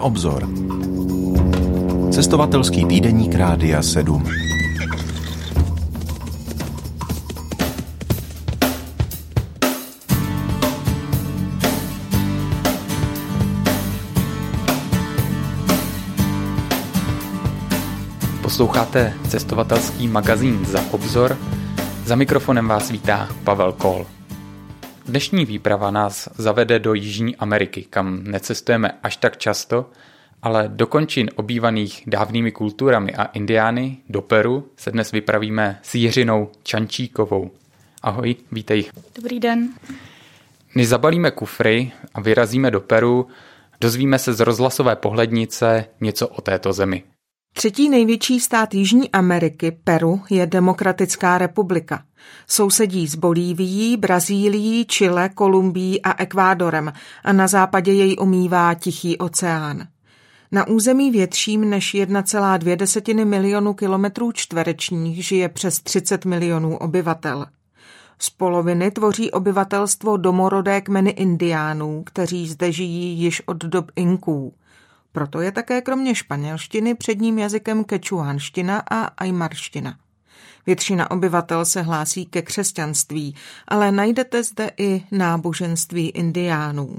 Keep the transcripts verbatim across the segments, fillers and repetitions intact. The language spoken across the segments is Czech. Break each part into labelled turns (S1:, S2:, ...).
S1: obzor. Cestovatelský týdeník Rádia sedm.
S2: Posloucháte cestovatelský magazín Za obzor. Za mikrofonem vás vítá Pavel Kohl. Dnešní výprava nás zavede do Jižní Ameriky, kam necestujeme až tak často, ale do končin obývaných dávnými kulturami a indiány, do Peru, se dnes vypravíme s Jiřinou Čančíkovou. Ahoj, vítej.
S3: Dobrý den.
S2: Než zabalíme kufry a vyrazíme do Peru, dozvíme se z rozhlasové pohlednice něco o této zemi.
S4: Třetí největší stát Jižní Ameriky, Peru, je Demokratická republika. Sousedí s Bolívií, Brazílií, Chile, Kolumbií a Ekvádorem a na západě jej omývá Tichý oceán. Na území větším než jedna celá dvě milionu kilometrů čtverečních žije přes třicet milionů obyvatel. Z poloviny tvoří obyvatelstvo domorodé kmeny indiánů, kteří zde žijí již od dob Inků. Proto je také kromě španělštiny předním jazykem kečuánština a ajmarština. Většina obyvatel se hlásí ke křesťanství, ale najdete zde i náboženství indiánů.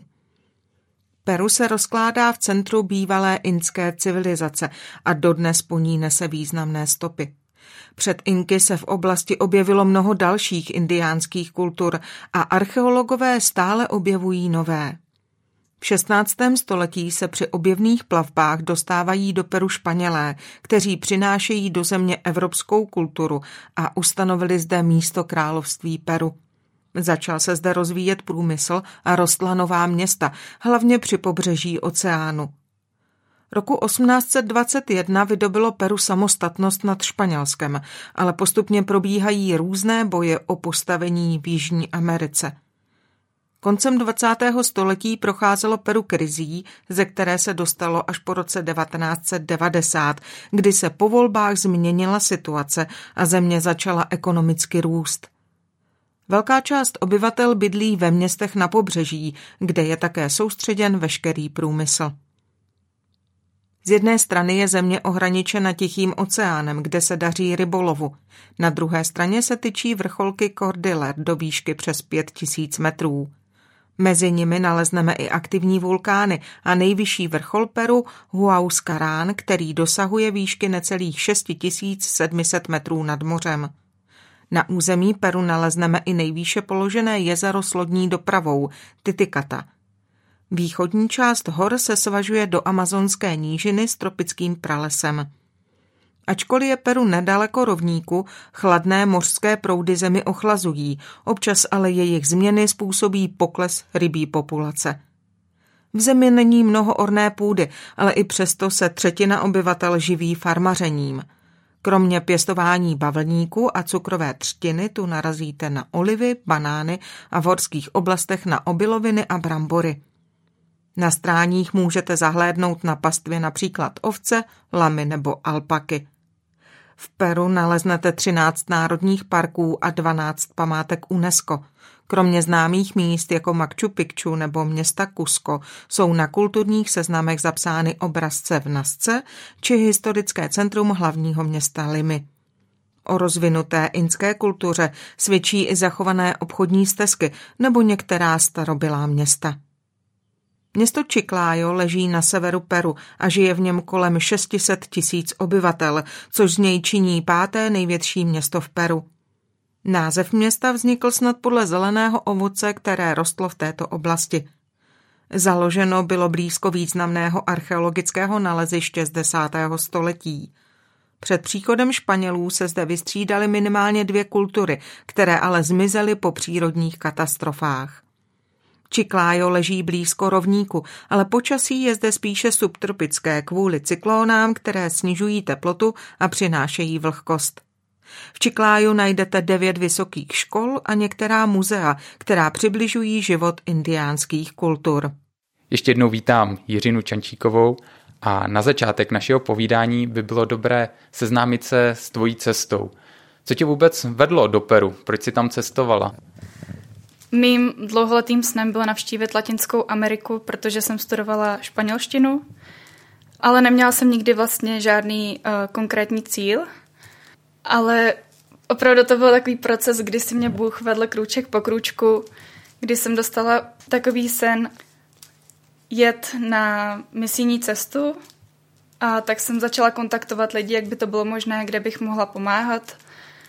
S4: Peru se rozkládá v centru bývalé inské civilizace a dodnes po ní nese významné stopy. Před Inky se v oblasti objevilo mnoho dalších indiánských kultur a archeologové stále objevují nové. V šestnáctém století se při objevných plavbách dostávají do Peru Španělé, kteří přinášejí do země evropskou kulturu a ustanovili zde místo království Peru. Začal se zde rozvíjet průmysl a rostla nová města, hlavně při pobřeží oceánu. Roku osmnáct set dvacet jedna vydobilo Peru samostatnost nad Španělskem, ale postupně probíhají různé boje o postavení v Jižní Americe. Koncem dvacátého století procházelo Peru krizí, ze které se dostalo až po roce devatenáct set devadesát, kdy se po volbách změnila situace a země začala ekonomicky růst. Velká část obyvatel bydlí ve městech na pobřeží, kde je také soustředěn veškerý průmysl. Z jedné strany je země ohraničena Tichým oceánem, kde se daří rybolovu. Na druhé straně se tyčí vrcholky Cordiller do výšky přes pět tisíc metrů. Mezi nimi nalezneme i aktivní vulkány a nejvyšší vrchol Peru Huascarán, který dosahuje výšky necelých šest tisíc sedm set metrů nad mořem. Na území Peru nalezneme i nejvýše položené jezero s lodní dopravou Titicaca. Východní část hor se svažuje do amazonské nížiny s tropickým pralesem. Ačkoliv je Peru nedaleko rovníku, chladné mořské proudy zemi ochlazují, občas ale jejich změny způsobí pokles rybí populace. V zemi není mnoho orné půdy, ale i přesto se třetina obyvatel živí farmařením. Kromě pěstování bavlníku a cukrové třtiny tu narazíte na olivy, banány a v horských oblastech na obiloviny a brambory. Na stráních můžete zahlédnout na pastvě například ovce, lamy nebo alpaky. V Peru naleznete třináct národních parků a dvanáct památek UNESCO. Kromě známých míst jako Machu Picchu nebo města Cusco jsou na kulturních seznamech zapsány obrazce v Nazce či historické centrum hlavního města Limy. O rozvinuté inské kultuře svědčí i zachované obchodní stezky nebo některá starobylá města. Město Chiclayo leží na severu Peru a žije v něm kolem šest set tisíc obyvatel, což z něj činí páté největší město v Peru. Název města vznikl snad podle zeleného ovoce, které rostlo v této oblasti. Založeno bylo blízko významného archeologického naleziště z desátého století. Před příchodem Španělů se zde vystřídaly minimálně dvě kultury, které ale zmizely po přírodních katastrofách. Chiclayo leží blízko rovníku, ale počasí je zde spíše subtropické kvůli cyklónám, které snižují teplotu a přinášejí vlhkost. V Chiclayu najdete devět vysokých škol a některá muzea, která přibližují život indiánských kultur.
S2: Ještě jednou vítám Jiřinu Čančíkovou a na začátek našeho povídání by bylo dobré seznámit se s tvojí cestou. Co tě vůbec vedlo do Peru? Proč jsi tam cestovala?
S3: Mým dlouholetým snem bylo navštívit Latinskou Ameriku, protože jsem studovala španělštinu Ale neměla jsem nikdy vlastně žádný uh, konkrétní cíl, ale opravdu to byl takový proces, kdy si mě Bůh vedl krůček po krůčku, kdy jsem dostala takový sen jet na misijní cestu a tak jsem začala kontaktovat lidi, jak by to bylo možné, kde bych mohla pomáhat.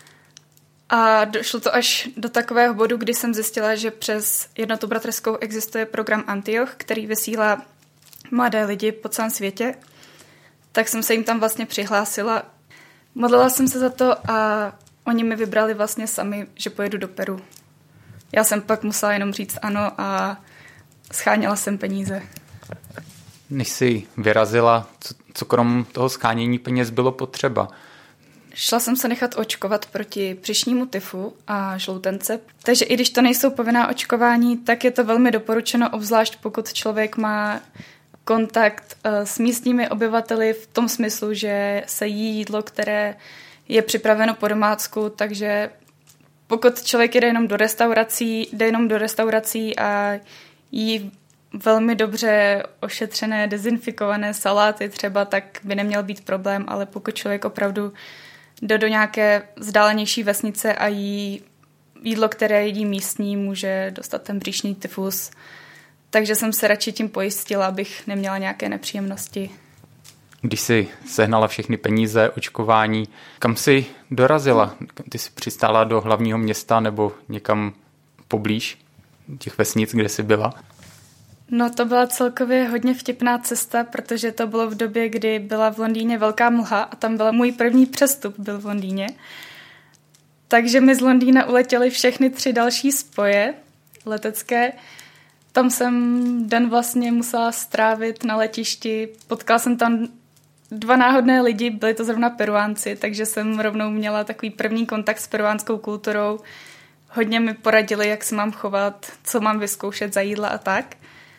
S3: A došlo to až do takového bodu, kdy jsem zjistila, že přes Jednotu bratrskou existuje program Antioch, který vysílá mladé lidi po celém světě. Tak jsem se jim tam vlastně přihlásila. Modlila jsem se za to a oni mi vybrali vlastně sami, že pojedu do Peru. Já jsem pak musela jenom říct ano a scháněla jsem peníze.
S2: Než jsi vyrazila, co, co krom toho schánění peněz bylo potřeba?
S3: Šla jsem se nechat očkovat proti pryšnímu tyfu a žloutence. Takže i když to nejsou povinná očkování, tak je to velmi doporučeno, obzvlášť pokud člověk má kontakt s místními obyvateli v tom smyslu, že se jí jídlo, které je připraveno po domácku, takže pokud člověk jde jenom do restaurací, jde jenom do restaurací a jí velmi dobře ošetřené, dezinfikované saláty třeba, tak by neměl být problém, ale pokud člověk opravdu jde do nějaké vzdálenější vesnice a jí jídlo, které jedí místní, může dostat ten bříšní tyfus. Takže jsem se radši tím pojistila, abych neměla nějaké nepříjemnosti.
S2: Když jsi sehnala všechny peníze, očkování, kam jsi dorazila? Ty jsi přistála do hlavního města nebo někam poblíž těch vesnic, kde jsi byla?
S3: No to byla celkově hodně vtipná cesta, protože to bylo v době, kdy byla v Londýně velká mlha a tam byl můj první přestup byl v Londýně. Takže mi z Londýna uletěly všechny tři další spoje letecké. Tam jsem den vlastně musela strávit na letišti. Potkala jsem tam dva náhodné lidi, byli to zrovna Peruánci, takže jsem rovnou měla takový první kontakt s peruánskou kulturou. Hodně mi poradili, jak se mám chovat, co mám vyzkoušet za jídla a tak.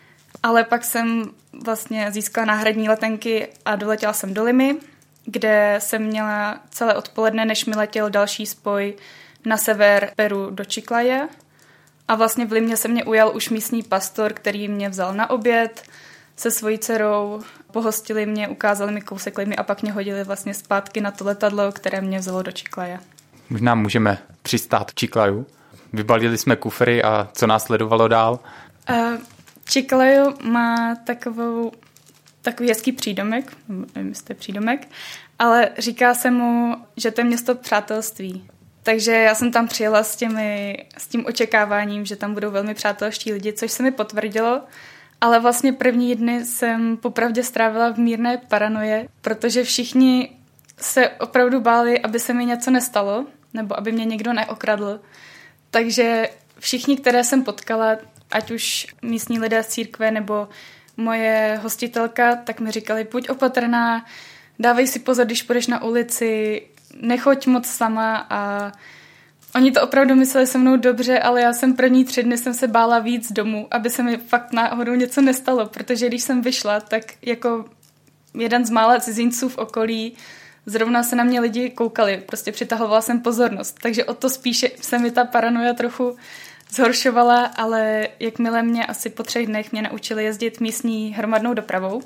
S3: Ale pak jsem vlastně získala náhradní letenky a doletěla jsem do Limy, kde jsem měla celé odpoledne, než mi letěl další spoj na sever Peru do Chiclaye. A vlastně v Limě se mě ujal už místní pastor, který mě vzal na oběd se svojí dcerou, pohostili mě, ukázali mi kousek Limy a pak mě hodili vlastně zpátky na to letadlo, které mě vzalo do Chiclaye.
S2: Možná můžeme přistát v Chiclayu. Vybalili jsme kufry a co nás sledovalo dál?
S3: Uh, Chiclayo má takovou, takový hezký přídomek, nevím, jestli je přídomek, ale říká se mu, že to je město přátelství. Takže já jsem tam přijela s, těmi, s tím očekáváním, že tam budou velmi přátelští lidi, což se mi potvrdilo, ale vlastně první dny jsem popravdě strávila v mírné paranoje, protože všichni se opravdu báli, aby se mi něco nestalo, nebo aby mě někdo neokradl. Takže všichni, které jsem potkala, ať už místní lidé z církve nebo moje hostitelka, tak mi říkali, buď opatrná, dávej si pozor, když půjdeš na ulici, nechoď moc sama a oni to opravdu mysleli se mnou dobře, ale já jsem první tři dny jsem se bála víc domů, aby se mi fakt náhodou něco nestalo, protože když jsem vyšla, tak jako jeden z mála cizinců v okolí zrovna se na mě lidi koukali, prostě přitahovala jsem pozornost, takže o to spíše se mi ta paranoja trochu zhoršovala, ale jakmile mě asi po třech dnech mě naučili jezdit místní hromadnou dopravou,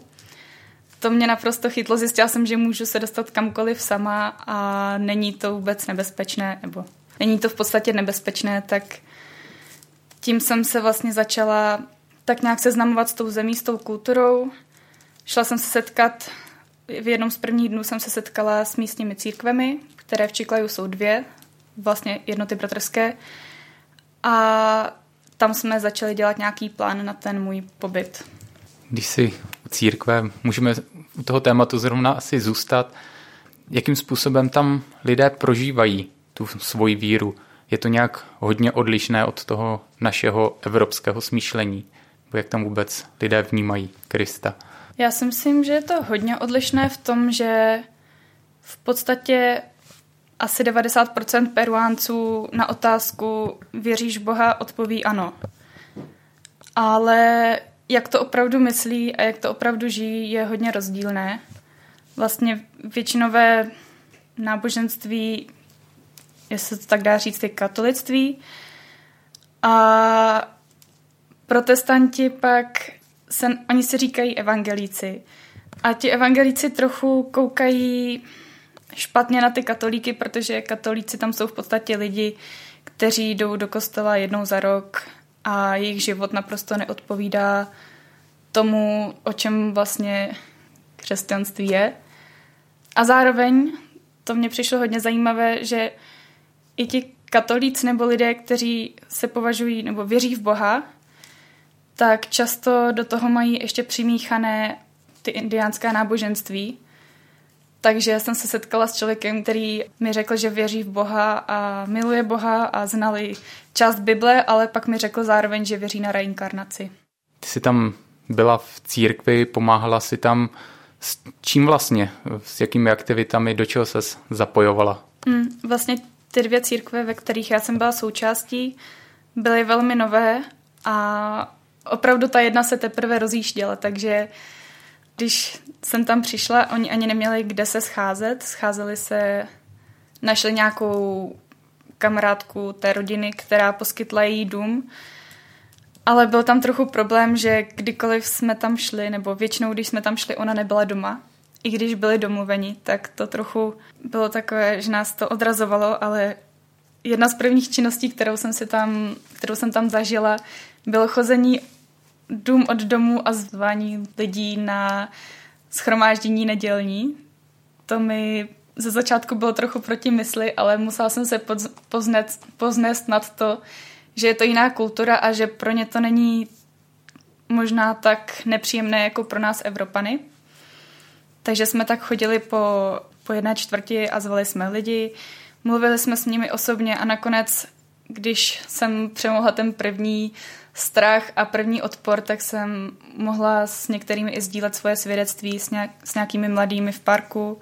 S3: to mě naprosto chytlo, zjistila jsem, že můžu se dostat kamkoliv sama a není to vůbec nebezpečné, nebo není to v podstatě nebezpečné, tak tím jsem se vlastně začala tak nějak seznamovat s tou zemí, s tou kulturou. Šla jsem se setkat, v jednom z prvních dnů jsem se setkala s místními církvemi, které v Chiclayu jsou dvě, vlastně Jednoty bratrské, a tam jsme začali dělat nějaký plán na ten můj pobyt.
S2: Když si u církve, můžeme u toho tématu zrovna asi zůstat. Jakým způsobem tam lidé prožívají tu svoji víru? Je to nějak hodně odlišné od toho našeho evropského smýšlení? Nebo jak tam vůbec lidé vnímají Krista?
S3: Já si myslím, že je to hodně odlišné v tom, že v podstatě asi devadesát procent Peruánců na otázku věříš v Boha odpoví ano. Ale jak to opravdu myslí a jak to opravdu žijí, je hodně rozdílné. Vlastně většinové náboženství, jestli to tak dá říct, je katolictví. A protestanti pak, se, oni si říkají evangelíci. A ti evangelíci trochu koukají špatně na ty katolíky, protože katolíci tam jsou v podstatě lidi, kteří jdou do kostela jednou za rok a jejich život naprosto neodpovídá tomu, o čem vlastně křesťanství je. A zároveň to mně přišlo hodně zajímavé, že i ti katolíci nebo lidé, kteří se považují nebo věří v Boha, tak často do toho mají ještě přimíchané ty indiánská náboženství. Takže jsem se setkala s člověkem, který mi řekl, že věří v Boha a miluje Boha a znali část Bible, ale pak mi řekl zároveň, že věří na reinkarnaci.
S2: Ty jsi tam byla v církvi, pomáhala si tam. S čím vlastně? S jakými aktivitami? Do čeho ses zapojovala?
S3: Mm, vlastně ty dvě církve, ve kterých já jsem byla součástí, byly velmi nové a opravdu ta jedna se teprve rozjížděla, takže když jsem tam přišla, oni ani neměli kde se scházet, scházeli se, našli nějakou kamarádku té rodiny, která poskytla její dům, ale byl tam trochu problém, že kdykoliv jsme tam šli, nebo většinou, když jsme tam šli, ona nebyla doma. I když byli domluveni, tak to trochu bylo takové, že nás to odrazovalo, ale jedna z prvních činností, kterou jsem, si tam, kterou jsem tam zažila, bylo chození dům od domu a zvání lidí na shromáždění nedělní. To mi ze začátku bylo trochu proti mysli, ale musela jsem se poznést, poznést nad to, že je to jiná kultura a že pro ně to není možná tak nepříjemné jako pro nás Evropany. Takže jsme tak chodili po, po jedné čtvrti a zvali jsme lidi, mluvili jsme s nimi osobně a nakonec, když jsem přemohla ten první strach a první odpor, tak jsem mohla s některými i sdílet svoje svědectví s, nějak, s nějakými mladými v parku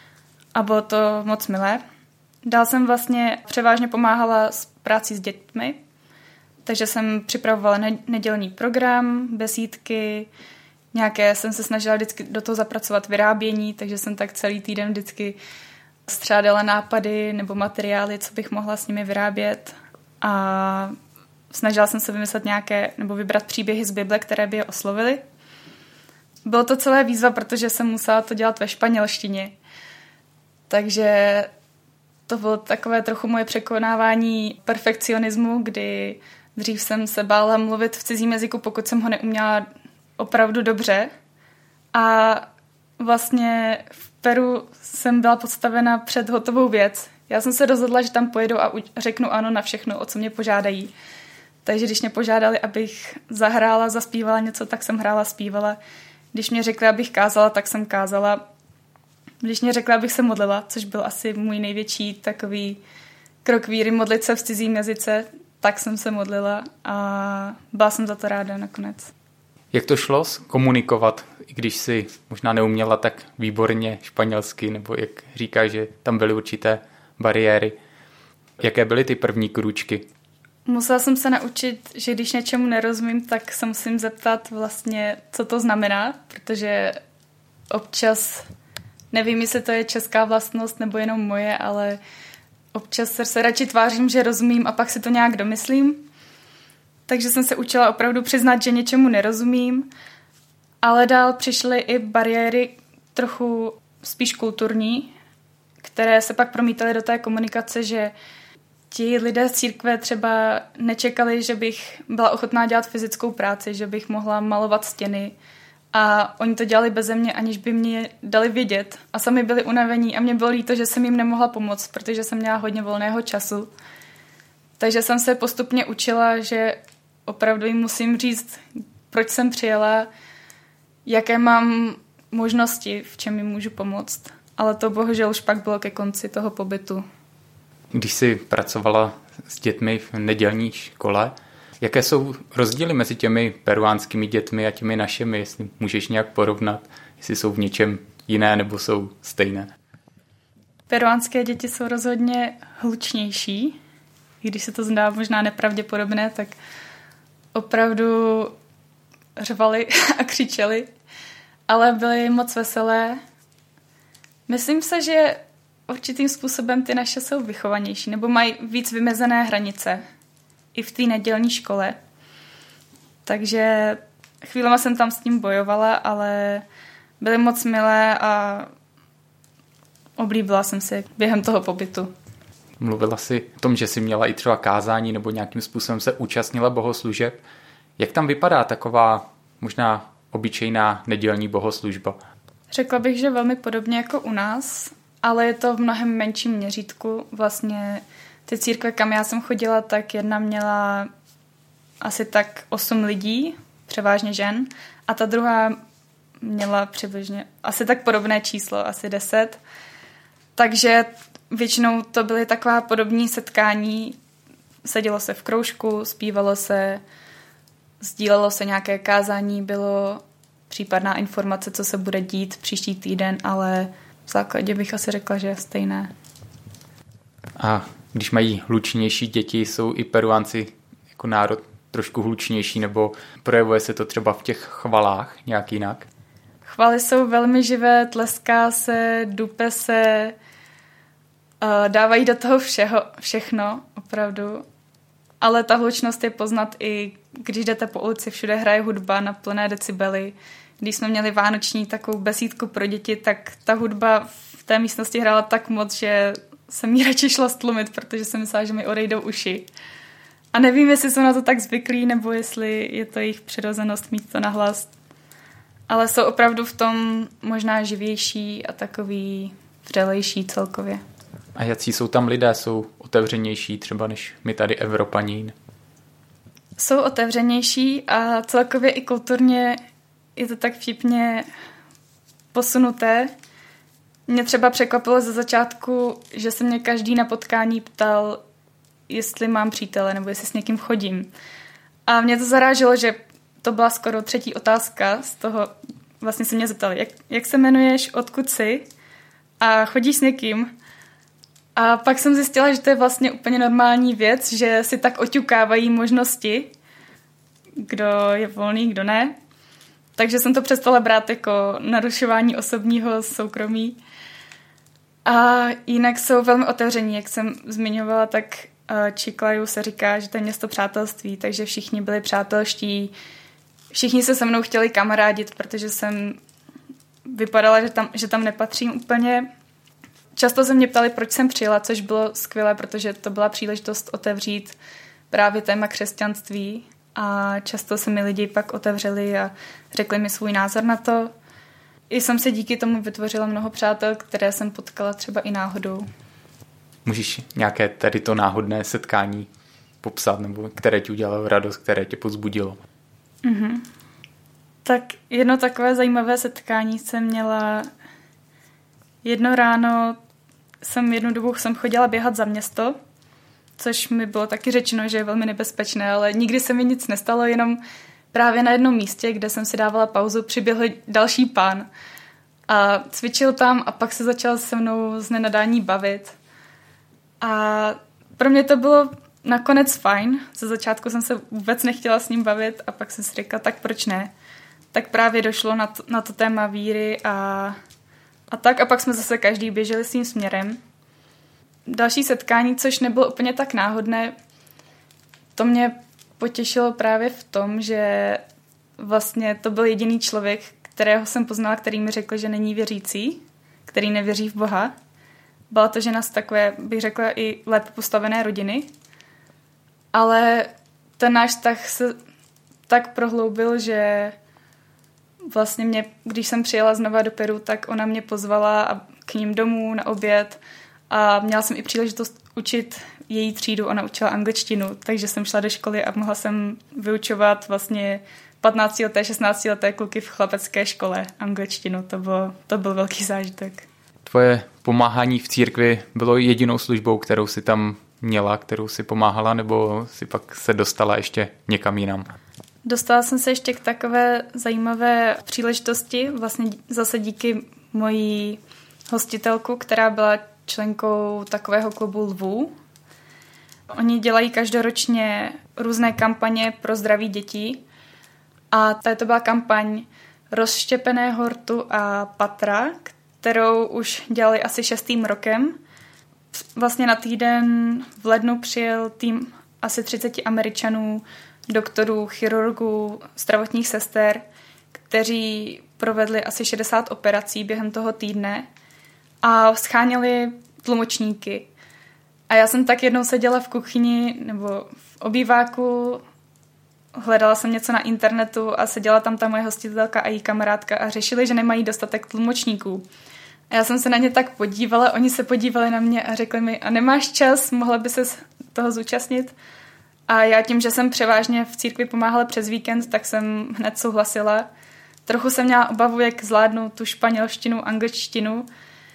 S3: a bylo to moc milé. Dál jsem vlastně převážně pomáhala s práci s dětmi, takže jsem připravovala nedělní program, besídky, nějaké jsem se snažila vždycky do toho zapracovat vyrábění, takže jsem tak celý týden vždycky střádala nápady nebo materiály, co bych mohla s nimi vyrábět a snažila jsem se vymyslet nějaké nebo vybrat příběhy z Bible, které by je oslovily. Bylo to celé výzva, protože jsem musela to dělat ve španělštině, takže to bylo takové trochu moje překonávání perfekcionismu, kdy dřív jsem se bála mluvit v cizím jazyku, pokud jsem ho neuměla opravdu dobře. A vlastně v Peru jsem byla postavena před hotovou věc. Já jsem se rozhodla, že tam pojedu a řeknu ano na všechno, o co mě požádají. Takže když mě požádali, abych zahrála, zaspívala něco, tak jsem hrála, zpívala. Když mě řekli, abych kázala, tak jsem kázala. Když mě řekla, abych se modlila, což byl asi můj největší takový krok víry, modlit se v cizím jazyce, tak jsem se modlila a byla jsem za to ráda nakonec.
S2: Jak to šlo komunikovat, i když si možná neuměla tak výborně španělsky, nebo jak říkáš, že tam byly určité bariéry. Jaké byly ty první krůčky?
S3: Musela jsem se naučit, že když něčemu nerozumím, tak se musím zeptat vlastně, co to znamená, protože občas, nevím, jestli to je česká vlastnost nebo jenom moje, ale občas se radši tvářím, že rozumím a pak si to nějak domyslím. Takže jsem se učila opravdu přiznat, že něčemu nerozumím, ale dál přišly i bariéry trochu spíš kulturní, které se pak promítaly do té komunikace, že ti lidé z církve třeba nečekali, že bych byla ochotná dělat fyzickou práci, že bych mohla malovat stěny a oni to dělali beze mě, aniž by mě dali vědět a sami byli unavení a mě bylo líto, že jsem jim nemohla pomoct, protože jsem měla hodně volného času. Takže jsem se postupně učila, že opravdu jim musím říct, proč jsem přijela, jaké mám možnosti, v čem jim můžu pomoct. Ale to bohužel už pak bylo ke konci toho pobytu.
S2: Když jsi pracovala s dětmi v nedělní škole, jaké jsou rozdíly mezi těmi peruánskými dětmi a těmi našimi, jestli můžeš nějak porovnat, jestli jsou v něčem jiné nebo jsou stejné?
S3: Peruánské děti jsou rozhodně hlučnější. Když se to zdá možná nepravděpodobné, tak opravdu řvali a křičeli, ale byly moc veselé. Myslím se, že určitým způsobem ty naše jsou vychovanější, nebo mají víc vymezené hranice i v té nedělní škole. Takže chvílema jsem tam s tím bojovala, ale byly moc milé a oblíbila jsem si během toho pobytu.
S2: Mluvila jsi o tom, že jsi měla i třeba kázání nebo nějakým způsobem se účastnila bohoslužeb. Jak tam vypadá taková možná obyčejná nedělní bohoslužba?
S3: Řekla bych, že velmi podobně jako u nás, ale je to v mnohem menším měřítku. Vlastně ty církve, kam já jsem chodila, tak jedna měla asi tak osm lidí, převážně žen, a ta druhá měla přibližně asi tak podobné číslo, asi deset. Takže většinou to byly taková podobní setkání. Sedělo se v kroužku, zpívalo se, sdílelo se nějaké kázání, bylo případná informace, co se bude dít příští týden, ale v základě bych asi řekla, že je stejné.
S2: A když mají hlučnější děti, jsou i Peruánci jako národ trošku hlučnější, nebo projevuje se to třeba v těch chvalách nějak jinak?
S3: Chvaly jsou velmi živé, tleská se, dupe se, dávají do toho všeho, všechno, opravdu. Ale ta hlučnost je poznat i když jdete po ulici, všude hraje hudba na plné decibely. Když jsme měli vánoční takovou besídku pro děti, tak ta hudba v té místnosti hrála tak moc, že jsem jí radši šla stlumit, protože jsem myslela, že mi odejdou uši. A nevím, jestli jsou na to tak zvyklí, nebo jestli je to jejich přirozenost mít to nahlas. Ale jsou opravdu v tom možná živější a takový vřelejší celkově.
S2: A jaký jsou tam lidé? Jsou otevřenější třeba než my tady Evropaní?
S3: Jsou otevřenější a celkově i kulturně je to tak vtipně posunuté. Mě třeba překvapilo ze začátku, že se mě každý na potkání ptal, jestli mám přítele nebo jestli s někým chodím. A mě to zaráželo, že to byla skoro třetí otázka z toho, vlastně se mě zeptali, jak, jak se jmenuješ, odkud jsi a chodíš s někým. A pak jsem zjistila, že to je vlastně úplně normální věc, že si tak oťukávají možnosti, kdo je volný, kdo ne. Takže jsem to přestala brát jako narušování osobního soukromí. A jinak jsou velmi otevření, jak jsem zmiňovala, tak Chiclayo se říká, že to je město přátelství, takže všichni byli přátelští, všichni se se mnou chtěli kamarádit, protože jsem vypadala, že tam, že tam nepatřím úplně. Často se mě ptali, proč jsem přijela, což bylo skvělé, protože to byla příležitost otevřít právě téma křesťanství a často se mi lidi pak otevřeli a řekli mi svůj názor na to. I jsem se díky tomu vytvořila mnoho přátel, které jsem potkala třeba i náhodou.
S2: Můžeš nějaké tady to náhodné setkání popsat, nebo které ti udělalo radost, které tě povzbudilo?
S3: Mm-hmm. Tak jedno takové zajímavé setkání jsem měla. Jedno ráno jsem jednu dobu jsem chodila běhat za město, což mi bylo taky řečeno, že je velmi nebezpečné, ale nikdy se mi nic nestalo, jenom právě na jednom místě, kde jsem si dávala pauzu, přiběhl další pán a cvičil tam a pak se začal se mnou z nenadání bavit. A pro mě to bylo nakonec fajn. Ze začátku jsem se vůbec nechtěla s ním bavit a pak jsem si řekla, tak proč ne? Tak právě došlo na to, na to téma víry a, a tak a pak jsme zase každý běželi svým směrem. Další setkání, což nebylo úplně tak náhodné, to mě potěšilo právě v tom, že vlastně to byl jediný člověk, kterého jsem poznala, který mi řekl, že není věřící, který nevěří v Boha. Byla to žena z takové, bych řekla, i lépe postavené rodiny. Ale ten náš vztah se tak prohloubil, že vlastně mě, když jsem přijela znova do Peru, tak ona mě pozvala k ním domů na oběd a měla jsem i příležitost učit její třídu. Ona učila angličtinu, takže jsem šla do školy a mohla jsem vyučovat vlastně patnáctileté, šestnáctileté kluky v chlapecké škole angličtinu. To, bylo, to byl velký zážitek.
S2: Tvoje pomáhání v církvi bylo jedinou službou, kterou si tam měla, kterou si pomáhala, nebo si pak se dostala ještě někam jinam?
S3: Dostala jsem se ještě k takové zajímavé příležitosti, vlastně zase díky mojí hostitelku, která byla členkou takového klubu Lvů. Oni dělají každoročně různé kampaně pro zdraví dětí a tady to byla kampaň rozštěpeného rtu a patra, kterou už dělali asi šestým rokem. Vlastně na týden v lednu přijel tým asi třicet Američanů, doktorů, chirurgů, zdravotních sester, kteří provedli asi šedesát operací během toho týdne a scháněli tlumočníky. A já jsem tak jednou seděla v kuchyni nebo v obýváku, hledala jsem něco na internetu a seděla tam ta moje hostitelka a její kamarádka a řešili, že nemají dostatek tlumočníků. A já jsem se na ně tak podívala, oni se podívali na mě a řekli mi, a nemáš čas, mohla by se toho zúčastnit? A já tím, že jsem převážně v církvi pomáhala přes víkend, tak jsem hned souhlasila. Trochu jsem měla obavu, jak zvládnu tu španělštinu, angličtinu,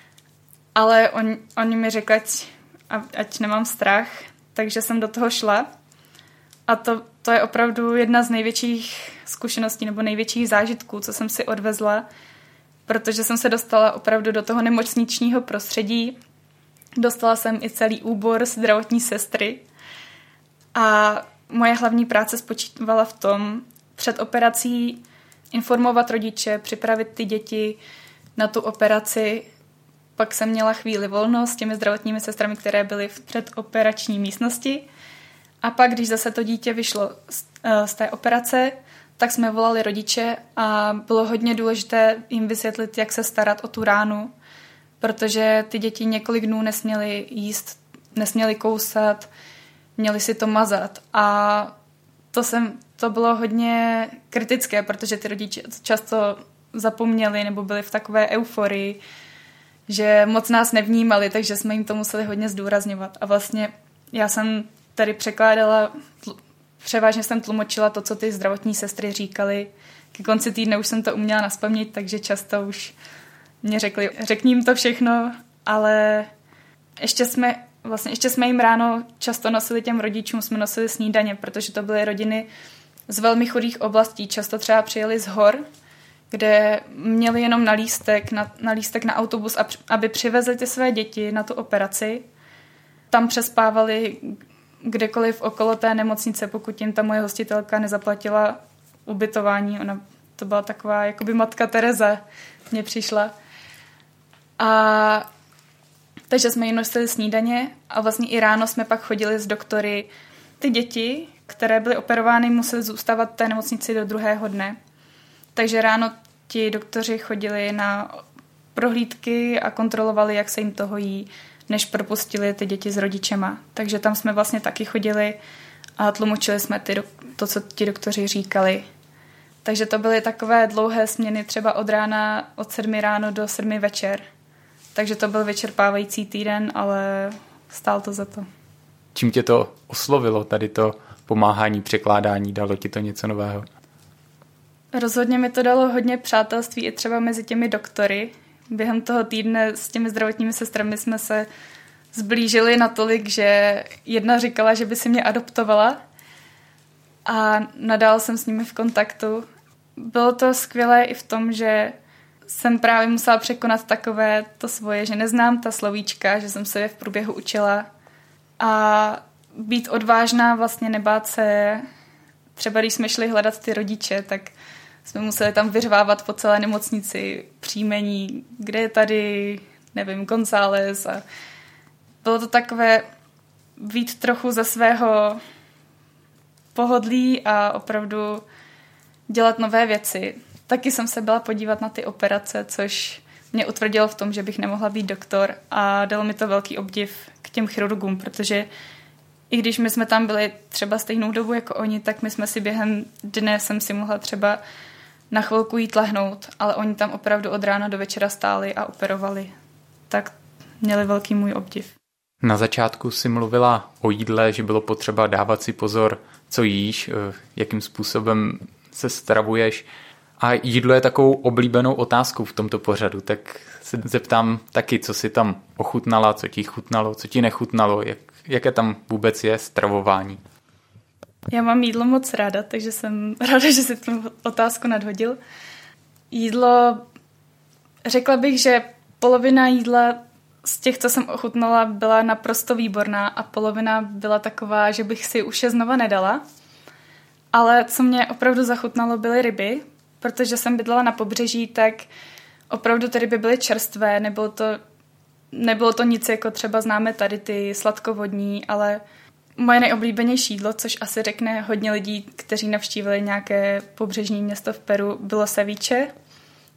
S3: ale on, oni mi řekli, ať, ať nemám strach, takže jsem do toho šla. A to, to je opravdu jedna z největších zkušeností nebo největších zážitků, co jsem si odvezla, protože jsem se dostala opravdu do toho nemocničního prostředí. Dostala jsem i celý úbor zdravotní sestry a moje hlavní práce spočívala v tom před operací informovat rodiče, připravit ty děti na tu operaci. Pak jsem měla chvíli volno s těmi zdravotními sestrami, které byly v předoperační místnosti. A pak, když zase to dítě vyšlo z, z té operace, tak jsme volali rodiče a bylo hodně důležité jim vysvětlit, jak se starat o tu ránu, protože ty děti několik dnů nesměly jíst, nesměly kousat, měli si to mazat. A to, jsem, to bylo hodně kritické, protože ty rodiče často zapomněli nebo byli v takové euforii, že moc nás nevnímali, takže jsme jim to museli hodně zdůrazňovat. A vlastně já jsem tady překládala, převážně jsem tlumočila to, co ty zdravotní sestry říkali. Ke konci týdne už jsem to uměla nazpamět, takže často už mě řekli, řekni jim to všechno, ale ještě jsme, vlastně ještě jsme jim ráno často nosili těm rodičům, jsme nosili snídaně, protože to byly rodiny z velmi chudých oblastí. Často třeba přijeli z hor, kde měli jenom na lístek, na, na lístek na autobus, aby přivezli ty své děti na tu operaci. Tam přespávali kdekoliv okolo té nemocnice, pokud jim ta moje hostitelka nezaplatila ubytování. Ona to byla taková jakoby matka Tereza, mně přišla. A takže jsme jim nosili snídaně a vlastně i ráno jsme pak chodili s doktory. Ty děti, které byly operovány, musely zůstávat v té nemocnici do druhého dne. Takže ráno ti doktoři chodili na prohlídky a kontrolovali, jak se jim to hojí, než propustili ty děti s rodičema. Takže tam jsme vlastně taky chodili a tlumočili jsme ty, to, co ti doktoři říkali. Takže to byly takové dlouhé směny, třeba od rána, od sedmi ráno do sedmi večer. Takže to byl vyčerpávající týden, ale stál to za to.
S2: Čím tě to oslovilo, tady to pomáhání, překládání, dalo ti to něco nového?
S3: Rozhodně mi to dalo hodně přátelství i třeba mezi těmi doktory. Během toho týdne s těmi zdravotními sestrami jsme se zblížili natolik, že jedna říkala, že by si mě adoptovala a nadál jsem s nimi v kontaktu. Bylo to skvělé i v tom, že jsem právě musela překonat takové to svoje, že neznám ta slovíčka, že jsem se je v průběhu učila a být odvážná, vlastně nebát se. Třeba když jsme šli hledat ty rodiče, tak jsme museli tam vyřvávat po celé nemocnici příjmení, kde je tady, nevím, González. A bylo to takové být trochu ze svého pohodlí a opravdu dělat nové věci. Taky jsem se byla podívat na ty operace, což mě utvrdilo v tom, že bych nemohla být doktor a dalo mi to velký obdiv k těm chirurgům, protože i když my jsme tam byli třeba stejnou dobu jako oni, tak my jsme si během dne jsem si mohla třeba na chvilku jít lehnout, ale oni tam opravdu od rána do večera stáli a operovali. Tak měli velký můj obdiv.
S2: Na začátku si mluvila o jídle, že bylo potřeba dávat si pozor, co jíš, jakým způsobem se stravuješ. A jídlo je takovou oblíbenou otázkou v tomto pořadu, tak se zeptám taky, co si tam ochutnala, co ti chutnalo, co ti nechutnalo, jak, jaké tam vůbec je stravování.
S3: Já mám jídlo moc ráda, takže jsem ráda, že si tu otázku nadhodil. Jídlo, řekla bych, že polovina jídla z těch, co jsem ochutnala, byla naprosto výborná a polovina byla taková, že bych si už je znova nedala. Ale co mě opravdu zachutnalo, byly ryby, protože jsem bydlela na pobřeží, tak opravdu ty ryby byly čerstvé, nebylo to, nebylo to nic, jako třeba známe tady ty sladkovodní, ale moje nejoblíbenější jídlo, což asi řekne hodně lidí, kteří navštívili nějaké pobřežní město v Peru, bylo ceviche.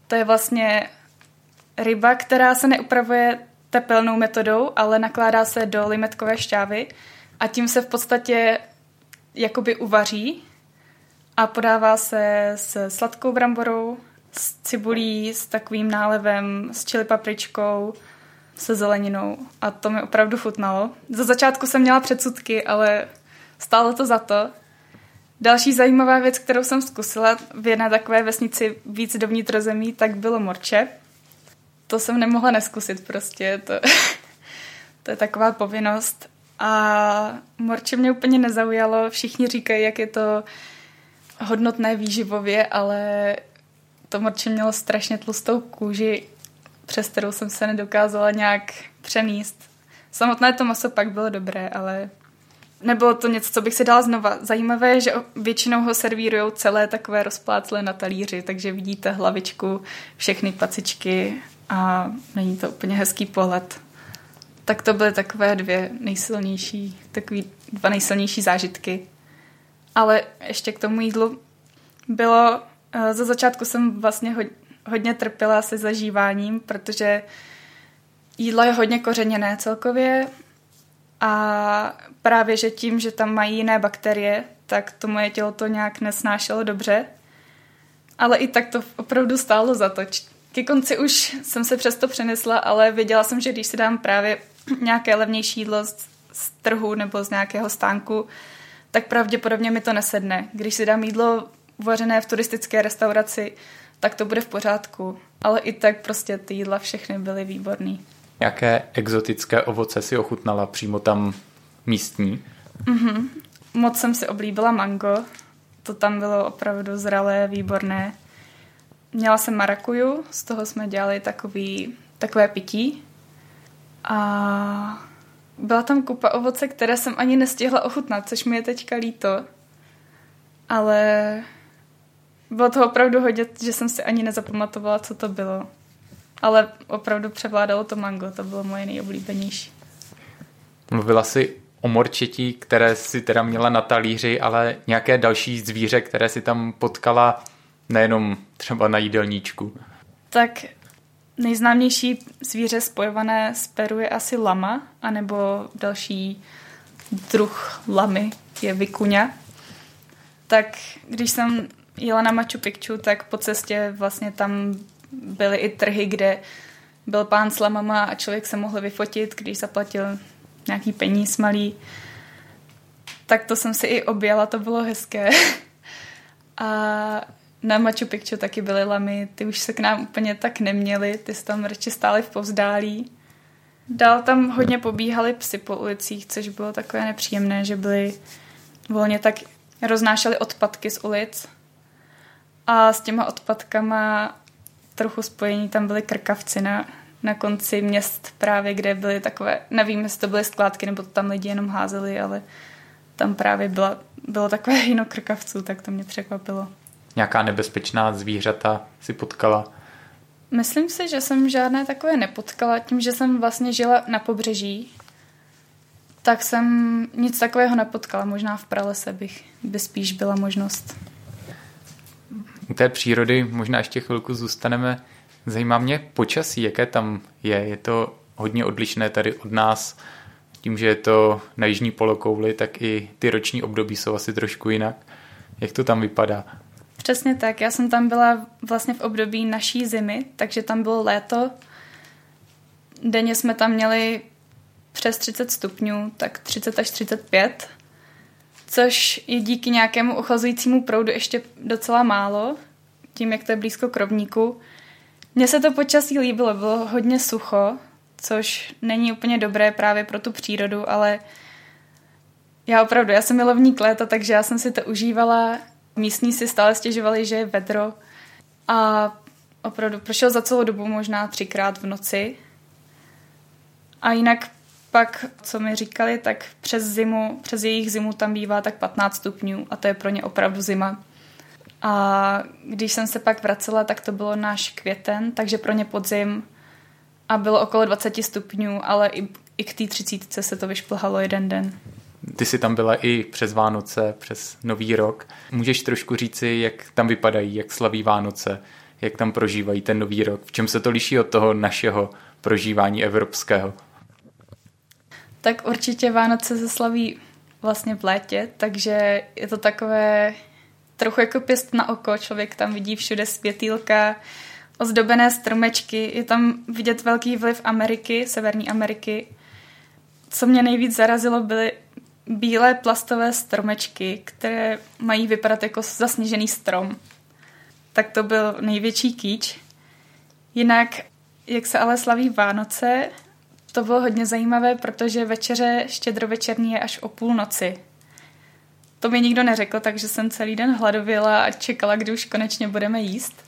S3: To je vlastně ryba, která se neupravuje tepelnou metodou, ale nakládá se do limetkové šťávy a tím se v podstatě jakoby uvaří a podává se s sladkou bramborou, s cibulí, s takovým nálevem, s chili papričkou, se zeleninou a to mi opravdu chutnalo. Za začátku jsem měla předsudky, ale stálo to za to. Další zajímavá věc, kterou jsem zkusila v jedné takové vesnici víc do vnitrozemí, tak bylo morče. To jsem nemohla neskusit prostě, to, to je taková povinnost. A morče mě úplně nezaujalo, všichni říkají, jak je to hodnotné výživově, ale to morče mělo strašně tlustou kůži, přes kterou jsem se nedokázala nějak přenést. Samotné to maso pak bylo dobré, ale nebylo to něco, co bych si dala znova. Zajímavé je, že většinou ho servírujou celé takové rozpláclé na talíři, takže vidíte hlavičku, všechny pacičky a není to úplně hezký pohled. Tak to byly takové dvě nejsilnější, takový dva nejsilnější zážitky. Ale ještě k tomu jídlu bylo, za začátku jsem vlastně hodně, hodně trpěla se zažíváním, protože jídlo je hodně kořeněné celkově a právě, že tím, že tam mají jiné bakterie, tak to moje tělo to nějak nesnášelo dobře. Ale i tak to opravdu stálo za to. Ke konci už jsem se přesto přenesla, ale věděla jsem, že když si dám právě nějaké levnější jídlo z, z trhu nebo z nějakého stánku, tak pravděpodobně mi to nesedne. Když si dám jídlo uvařené v turistické restauraci, tak to bude v pořádku. Ale i tak prostě ty jídla všechny byly výborný.
S2: Jaké exotické ovoce si ochutnala přímo tam místní?
S3: Mm-hmm. Moc jsem si oblíbila mango. To tam bylo opravdu zralé, výborné. Měla jsem marakuju, z toho jsme dělali takový, takové pití. A byla tam kupa ovoce, které jsem ani nestihla ochutnat, což mi je teďka líto. Ale bylo to opravdu hodně, že jsem si ani nezapamatovala, co to bylo. Ale opravdu převládalo to mango, to bylo moje nejoblíbenější.
S2: Mluvila jsi o morčetí, které si teda měla na talíři, ale nějaké další zvíře, které si tam potkala nejenom třeba na jídelníčku?
S3: Tak nejznámější zvíře spojované s Peru je asi lama, anebo další druh lamy je vicuña. Tak když jsem jela na Machu Picchu, tak po cestě vlastně tam byly i trhy, kde byl pán s lamama a člověk se mohl vyfotit, když zaplatil nějaký peníz malý. Tak to jsem si i objela, to bylo hezké. A na Machu Picchu taky byly lamy, ty už se k nám úplně tak neměly, ty se tam radši stály v povzdálí. Dál tam hodně pobíhali psy po ulicích, což bylo takové nepříjemné, že byly volně tak roznášely odpadky z ulic. A s těma odpadkama trochu spojení tam byly krkavci na, na konci měst právě, kde byly takové, nevím, jestli to byly skládky, nebo to tam lidi jenom házeli, ale tam právě byla, bylo takové hejno krkavců, tak to mě překvapilo.
S2: Nějaká nebezpečná zvířata si potkala?
S3: Myslím si, že jsem žádné takové nepotkala. Tím, že jsem vlastně žila na pobřeží, tak jsem nic takového nepotkala. Možná v pralese bych, by spíš byla možnost.
S2: U té přírody možná ještě chvilku zůstaneme. Zajímá mě počasí, jaké tam je. Je to hodně odlišné tady od nás. Tím, že je to na jižní polokouli, tak i ty roční období jsou asi trošku jinak. Jak to tam vypadá?
S3: Přesně tak. Já jsem tam byla vlastně v období naší zimy, takže tam bylo léto. Denně jsme tam měli přes třicet stupňů, tak třicet až třicet pět, což je díky nějakému ochlazujícímu proudu ještě docela málo, tím, jak to je blízko k rovníku. Mně se to počasí líbilo, bylo hodně sucho, což není úplně dobré právě pro tu přírodu, ale já opravdu, já jsem milovník léta, takže já jsem si to užívala. Místní si stále stěžovali, že je vedro a opravdu prošel za celou dobu možná třikrát v noci. A jinak pak, co mi říkali, tak přes zimu, přes jejich zimu tam bývá tak patnáct stupňů a to je pro ně opravdu zima. A když jsem se pak vracela, tak to bylo náš květen, takže pro ně podzim a bylo okolo dvacet stupňů, ale i, i k té třicítce se to vyšplhalo jeden den.
S2: Ty jsi tam byla i přes Vánoce, přes Nový rok. Můžeš trošku říci, jak tam vypadají, jak slaví Vánoce, Jak tam prožívají ten nový rok? V čem se to liší od toho našeho prožívání evropského?
S3: Tak určitě Vánoce se slaví vlastně v létě, takže je to takové trochu jako pěst na oko. Člověk tam vidí všude světýlka, ozdobené stromečky. Je tam vidět velký vliv Ameriky, Severní Ameriky. Co mě nejvíc zarazilo, byly bílé plastové stromečky, které mají vypadat jako zasněžený strom. Tak to byl největší kýč. Jinak, jak se ale slaví Vánoce, to bylo hodně zajímavé, protože večeře štědrovečerní je až o půlnoci. To mi nikdo neřekl, takže jsem celý den hladověla a čekala, kdy už konečně budeme jíst.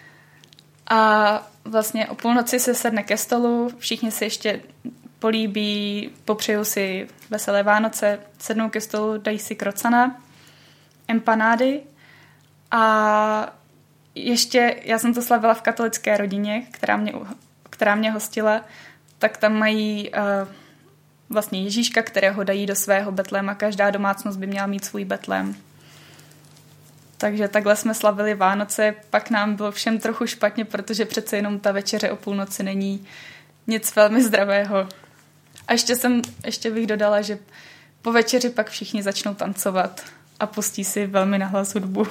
S3: A vlastně o půlnoci se sedne ke stolu, všichni si ještě políbí, popřejou si veselé Vánoce, sednou ke stolu, dají si krocana, empanády a ještě, já jsem to slavila v katolické rodině, která mě, která mě hostila, tak tam mají uh, vlastně Ježíška, kterého dají do svého betléma. Každá domácnost by měla mít svůj betlém. Takže takhle jsme slavili Vánoce, pak nám bylo všem trochu špatně, protože přece jenom ta večeře o půlnoci není nic velmi zdravého. A ještě, jsem, ještě bych dodala, že po večeři pak všichni začnou tancovat a pustí si velmi nahlas hudbu.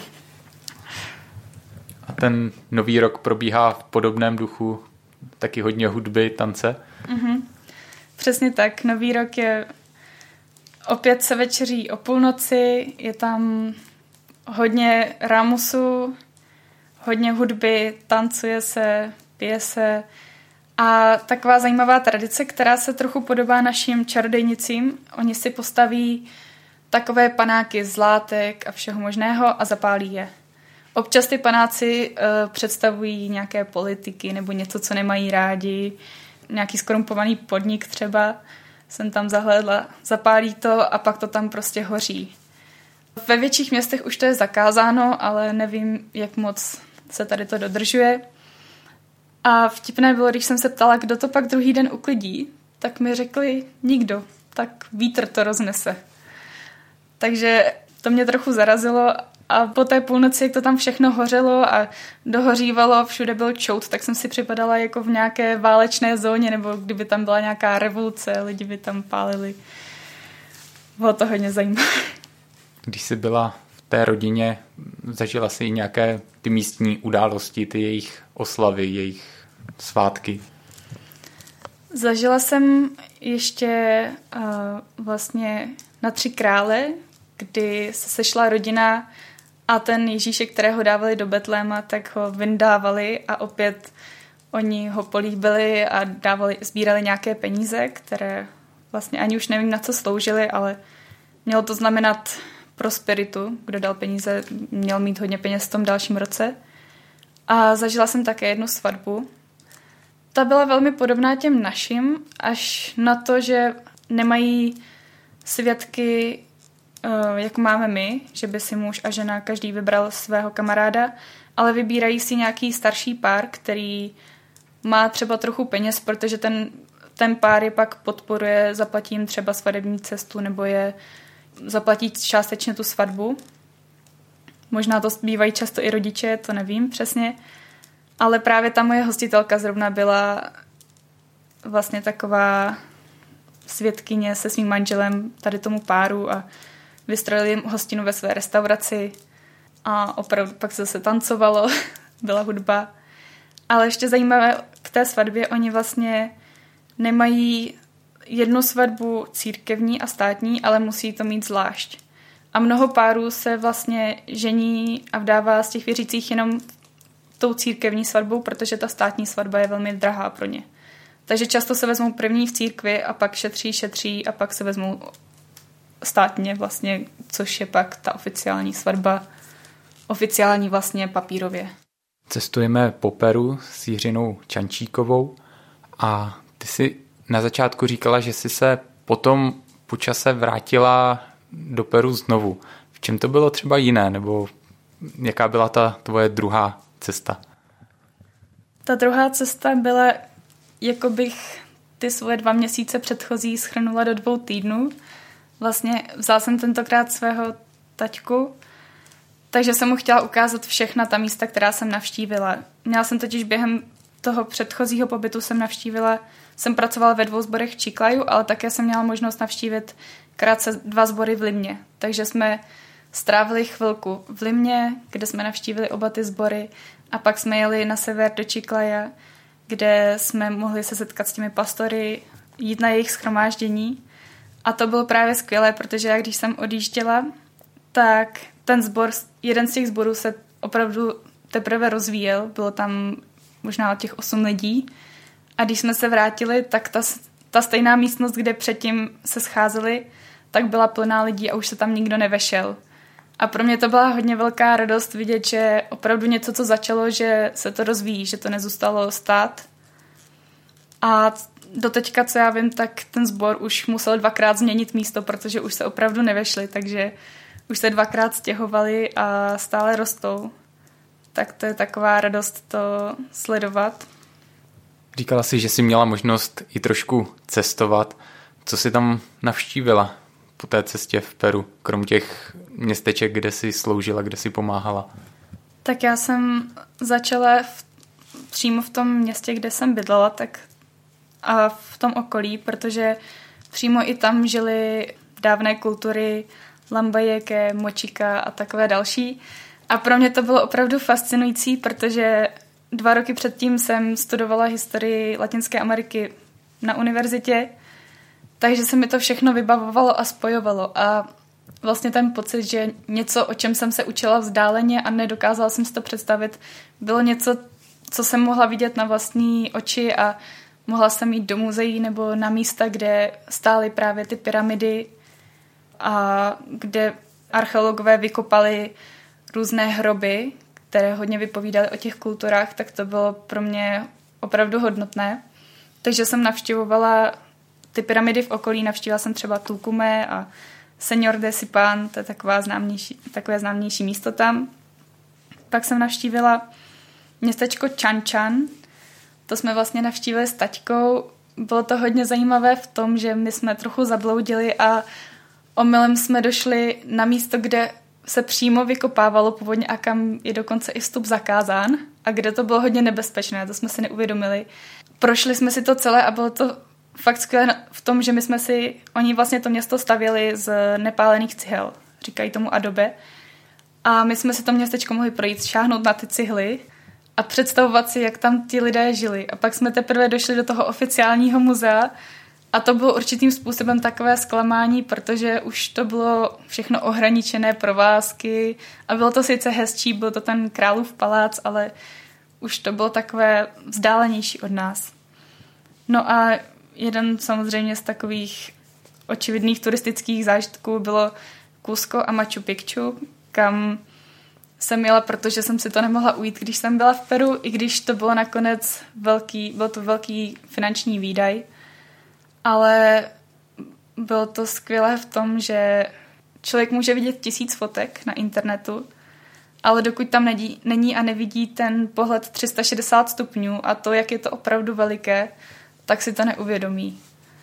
S2: A ten nový rok probíhá v podobném duchu, taky hodně hudby, tance?
S3: Mm-hmm. Přesně tak. Nový rok je opět se večeří o půlnoci, je tam hodně rámusu, hodně hudby, tancuje se, pije se a taková zajímavá tradice, která se trochu podobá našim čarodejnicím. Oni si postaví takové panáky z látek a všeho možného a zapálí je. Občas ty panáci uh, představují nějaké politiky nebo něco, co nemají rádi, nějaký skorumpovaný podnik třeba, jsem tam zahlédla, zapálí to a pak to tam prostě hoří. Ve větších městech už to je zakázáno, ale nevím, jak moc se tady to dodržuje. A vtipné bylo, když jsem se ptala, kdo to pak druhý den uklidí, tak mi řekli nikdo, tak vítr to roznese. Takže to mě trochu zarazilo a po té půlnoci, jak to tam všechno hořelo a dohořívalo, všude byl čout, tak jsem si připadala jako v nějaké válečné zóně, nebo kdyby tam byla nějaká revoluce, lidi by tam pálili. Bylo to hodně zajímavé.
S2: Když jsi byla v té rodině, zažila jsi i nějaké ty místní události, ty jejich oslavy, jejich svátky?
S3: Zažila jsem ještě uh, vlastně na Tři krále, kdy se sešla rodina a ten Ježíšek, kterého dávali do Betléma, tak ho vyndávali a opět oni ho políbili a dávali, sbírali nějaké peníze, které vlastně ani už nevím, na co sloužily, ale mělo to znamenat prosperitu. Kdo dal peníze, měl mít hodně peněz v tom dalším roce. A zažila jsem také jednu svatbu. Ta byla velmi podobná těm našim, až na to, že nemají svědky, jak máme my, že by si muž a žena každý vybral svého kamaráda, ale vybírají si nějaký starší pár, který má třeba trochu peněz, protože ten, ten pár je pak podporuje, zaplatí jim třeba svatební cestu nebo je zaplatí částečně tu svatbu. Možná to bývají často i rodiče, to nevím přesně, ale právě ta moje hostitelka zrovna byla vlastně taková svědkyně se svým manželem tady tomu páru a vystrojili jim hostinu ve své restauraci a opravdu pak se zase tancovalo, byla hudba. Ale ještě zajímavé k té svatbě, oni vlastně nemají jednu svatbu církevní a státní, ale musí to mít zvlášť. A mnoho párů se vlastně žení a vdává z těch věřících jenom tou církevní svatbou, protože ta státní svatba je velmi drahá pro ně. Takže často se vezmou první v církvi a pak šetří, šetří a pak se vezmou státně vlastně, což je pak ta oficiální svatba, oficiální vlastně papírově.
S2: Cestujeme po Peru s Jiřinou Čančíkovou a ty si na začátku říkala, že jsi se potom po čase vrátila do Peru znovu. V čem to bylo třeba jiné, nebo jaká byla ta tvoje druhá cesta?
S3: Ta druhá cesta byla, jako bych ty svoje dva měsíce předchozí shrnula do dvou týdnů. Vlastně vzal jsem tentokrát svého taťku Takže jsem mu chtěla ukázat všechna ta místa, která jsem navštívila. Měla jsem totiž během toho předchozího pobytu jsem navštívila, jsem pracovala ve dvou sborech v Čiklaju, ale také jsem měla možnost navštívit krátce dva sbory v Limně. Takže jsme strávili chvilku v Limně, kde jsme navštívili oba ty sbory a pak jsme jeli na sever do Čiklaja, kde jsme mohli se setkat s těmi pastory, jít na jejich shromáždění. A to bylo právě skvělé, protože já když jsem odjížděla, tak ten sbor, jeden z těch sborů se opravdu teprve rozvíjel. Bylo tam možná těch osm lidí. A když jsme se vrátili, tak ta, ta stejná místnost, kde předtím se scházeli, tak byla plná lidí a už se tam nikdo nevešel. A pro mě to byla hodně velká radost vidět, že opravdu něco, co začalo, že se to rozvíjí, že to nezůstalo stát. A doteďka, co já vím, tak ten sbor už musel dvakrát změnit místo, protože už se opravdu nevešli, takže už se dvakrát stěhovali a stále rostou. Tak to je taková radost to sledovat.
S2: Říkala jsi, že jsi měla možnost i trošku cestovat. Co jsi tam navštívila po té cestě v Peru, krom těch městeček, kde jsi sloužila, kde jsi pomáhala?
S3: Tak já jsem začala v, přímo v tom městě, kde jsem bydlela, tak a v tom okolí, protože přímo i tam žili dávné kultury Lambayeque, Mochica a takové další. A pro mě to bylo opravdu fascinující, protože dva roky předtím jsem studovala historii Latinské Ameriky na univerzitě, takže se mi to všechno vybavovalo a spojovalo. A vlastně ten pocit, že něco, o čem jsem se učila vzdáleně a nedokázala jsem si to představit, bylo něco, co jsem mohla vidět na vlastní oči a mohla jsem jít do muzeí nebo na místa, kde stály právě ty pyramidy a kde archeologové vykopali různé hroby, které hodně vypovídaly o těch kulturách, tak to bylo pro mě opravdu hodnotné. Takže jsem navštěvovala ty pyramidy v okolí, navštívila jsem třeba Tulcumé a Señor de Sipan, to je taková známější, takové známější místo tam. Pak jsem navštívila městečko Chan Chan, to jsme vlastně navštívili s taťkou. Bylo to hodně zajímavé v tom, že my jsme trochu zabloudili a omylem jsme došli na místo, kde se přímo vykopávalo původně a kam je dokonce i vstup zakázán a kde to bylo hodně nebezpečné, to jsme si neuvědomili. Prošli jsme si to celé a bylo to fakt skvělé v tom, že my jsme si, oni vlastně to město stavěli z nepálených cihel, říkají tomu adobe. A my jsme si to městečko mohli projít, šáhnout na ty cihly a představovat si, jak tam ti lidé žili. A pak jsme teprve došli do toho oficiálního muzea a to bylo určitým způsobem takové zklamání, protože už to bylo všechno ohraničené provázky a bylo to sice hezčí, byl to ten Králův palác, ale už to bylo takové vzdálenější od nás. No a jeden samozřejmě z takových očividných turistických zážitků bylo Cusco a Machu Picchu, kam jsem jela, protože jsem si to nemohla ujít, když jsem byla v Peru, i když to bylo nakonec velký, byl to velký finanční výdaj. Ale bylo to skvělé v tom, že člověk může vidět tisíc fotek na internetu, ale dokud tam nedí, není a nevidí ten pohled tři sta šedesát stupňů a to, jak je to opravdu veliké, tak si to neuvědomí.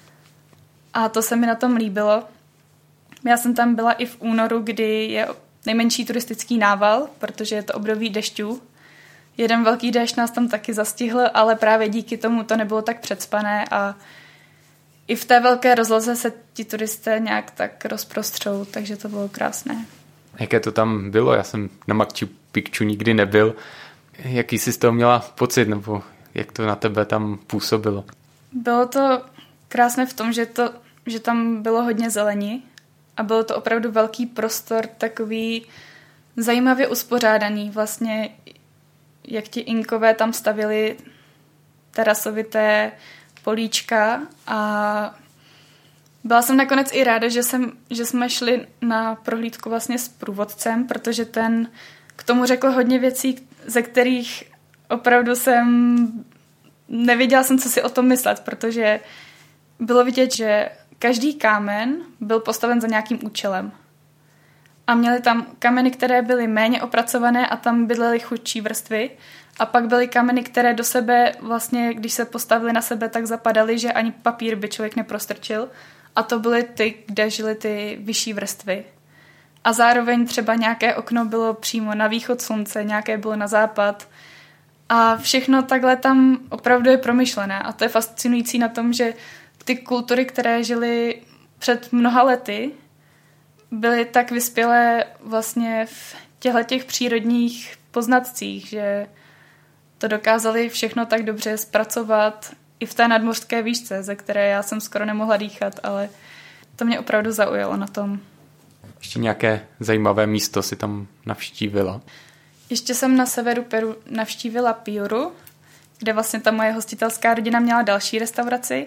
S3: A to se mi na tom líbilo. Já jsem tam byla i v únoru, kdy je nejmenší turistický nával, protože je to období dešťů. Jeden velký déšť nás tam taky zastihl, ale právě díky tomu to nebylo tak předspané a i v té velké rozloze se ti turisté nějak tak rozprostřou, takže to bylo krásné.
S2: Jaké to tam bylo? Já jsem na Machu Picchu nikdy nebyl. Jaký jsi z toho měla pocit, nebo jak to na tebe tam působilo?
S3: Bylo to krásné v tom, že, to, že tam bylo hodně zelení a bylo to opravdu velký prostor, takový zajímavě uspořádaný. Vlastně, jak ti Inkové tam stavili terasovité políčka a byla jsem nakonec i ráda, že, jsem, že jsme šli na prohlídku vlastně s průvodcem, protože ten k tomu řekl hodně věcí, ze kterých opravdu jsem nevěděla jsem, co si o tom myslet, protože bylo vidět, že každý kámen byl postaven za nějakým účelem. A měli tam kameny, které byly méně opracované a tam bydlely chudší vrstvy. A pak byly kameny, které do sebe vlastně, když se postavily na sebe, tak zapadaly, že ani papír by člověk neprostrčil. A to byly ty, kde žily ty vyšší vrstvy. a zároveň třeba nějaké okno bylo přímo na východ slunce, nějaké bylo na západ. A všechno takhle tam opravdu je promyšlené. A to je fascinující na tom, že ty kultury, které žily před mnoha lety, byly tak vyspělé vlastně v těchto přírodních poznatcích, že to dokázali všechno tak dobře zpracovat i v té nadmořské výšce, ze které já jsem skoro nemohla dýchat, ale to mě opravdu zaujalo na tom.
S2: Ještě nějaké zajímavé místo si tam navštívila?
S3: Ještě jsem na severu Peru navštívila Piuru, kde vlastně ta moje hostitelská rodina měla další restauraci.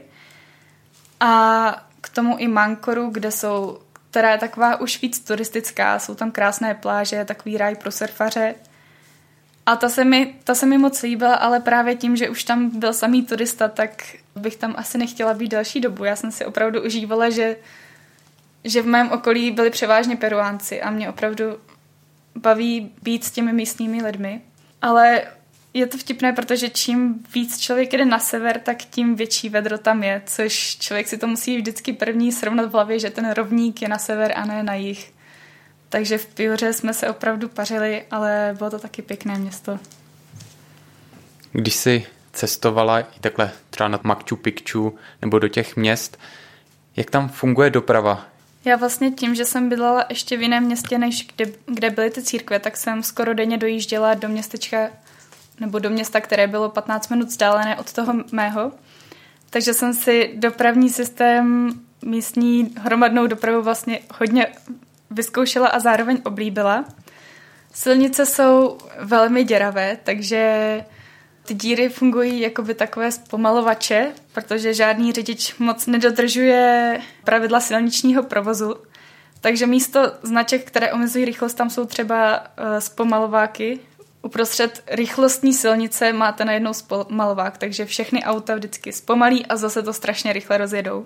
S3: A k tomu i Mankoru, kde jsou, která je taková už víc turistická, jsou tam krásné pláže, takový ráj pro surfaře. A ta se, mi, ta se mi moc líbila, ale právě tím, že už tam byl samý turista, tak bych tam asi nechtěla být další dobu. Já jsem si opravdu užívala, že, že v mém okolí byli převážně Peruánci a mě opravdu baví být s těmi místními lidmi. Ale je to vtipné, protože čím víc člověk jde na sever, tak tím větší vedro tam je, což člověk si to musí vždycky první srovnat v hlavě, že ten rovník je na sever a ne na jih. Takže v Piuře jsme se opravdu pařili, ale bylo to taky pěkné město.
S2: Když jsi cestovala i takhle třeba nad Machu Picchu nebo do těch měst, jak tam funguje doprava?
S3: Já vlastně tím, že jsem bydlela ještě v jiném městě, než kde, kde byly ty církve, tak jsem skoro denně dojížděla do městečka nebo do města, které bylo patnáct minut vzdálené od toho mého. Takže jsem si dopravní systém, místní hromadnou dopravu vlastně hodně vyzkoušela a zároveň oblíbila. Silnice jsou velmi děravé, takže ty díry fungují jako by takové zpomalovače, protože žádný řidič moc nedodržuje pravidla silničního provozu. Takže místo značek, které omezují rychlost, tam jsou třeba uh, zpomalováky. Uprostřed rychlostní silnice máte najednou zpomalovák, takže všechny auta vždycky zpomalí a zase to strašně rychle rozjedou.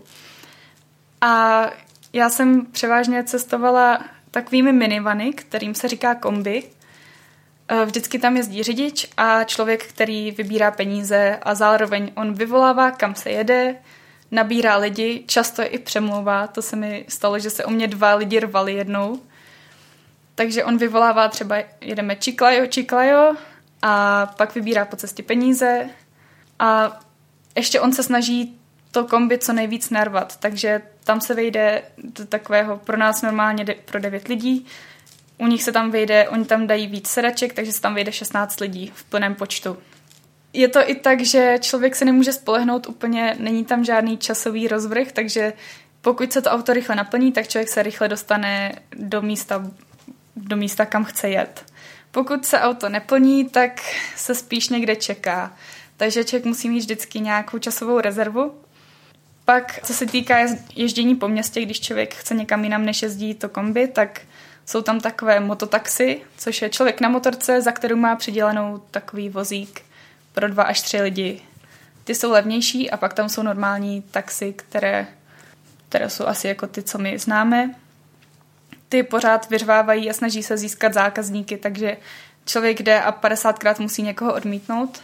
S3: A já jsem převážně cestovala takovými minivany, kterým se říká kombi. Vždycky tam jezdí řidič a člověk, který vybírá peníze a zároveň on vyvolává, kam se jede, nabírá lidi, často je i přemlouvá. To se mi stalo, že se o mě dva lidi rvali jednou. Takže on vyvolává třeba jedeme Chiclayo, Chiclayo a pak vybírá po cestě peníze a ještě on se snaží to kombi co nejvíc narvat, takže tam se vejde do takového pro nás normálně de, pro devět lidí. U nich se tam vejde, oni tam dají víc sedaček, takže se tam vejde šestnáct lidí v plném počtu. Je to i tak, že člověk se nemůže spolehnout úplně, není tam žádný časový rozvrh, takže pokud se to auto rychle naplní, tak člověk se rychle dostane do místa, do místa, kam chce jet. Pokud se auto neplní, tak se spíš někde čeká. Takže člověk musí mít vždycky nějakou časovou rezervu. Pak, co se týká ježdění po městě, když člověk chce někam jinam, než jezdí to kombi, tak jsou tam takové mototaxi, což je člověk na motorce, za kterou má přidělenou takový vozík pro dva až tři lidi. Ty jsou levnější a pak tam jsou normální taxi, které, které jsou asi jako ty, co my známe. Ty pořád vyřvávají a snaží se získat zákazníky, takže člověk jde a padesátkrát musí někoho odmítnout.